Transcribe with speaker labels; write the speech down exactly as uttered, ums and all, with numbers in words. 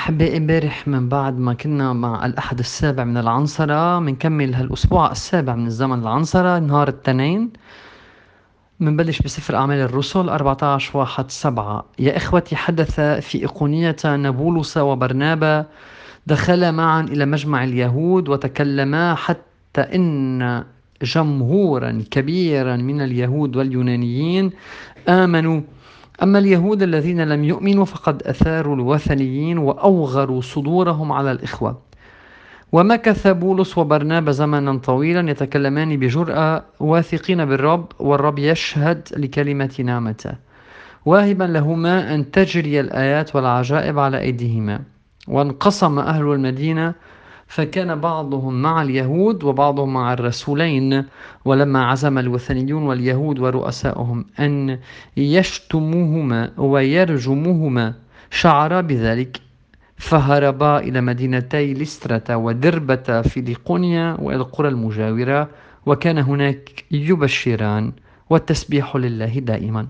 Speaker 1: أحبائي، امبارح من بعد ما كنا مع الأحد السابع من العنصرة منكمل هالأسبوع السابع من الزمن العنصرة نهار التنين. منبلش بسفر أعمال الرسل أربعة عشر واحد سبعة. يا إخوتي، حدث في إيقونية نبولس وبرنابا دخلا معا إلى مجمع اليهود وتكلما، حتى إن جمهورا كبيرا من اليهود واليونانيين آمنوا. أما اليهود الذين لم يؤمنوا فقد أثاروا الوثنيين وأوغروا صدورهم على الإخوة. ومكث بولس وبرنابا زمنا طويلا يتكلمان بجرأة، واثقين بالرب، والرب يشهد لكلمة نعمته، واهبا لهما أن تجري الآيات والعجائب على أيديهما. وانقسم أهل المدينة، فكان بعضهم مع اليهود وبعضهم مع الرسولين. ولما عزم الوثنيون واليهود ورؤساؤهم أن يشتموهما ويرجموهما شعرا بذلك، فهربا إلى مدينتي لسترة ودربة في ليقونيا وإلى القرى المجاورة، وكان هناك يبشران، والتسبيح لله دائما.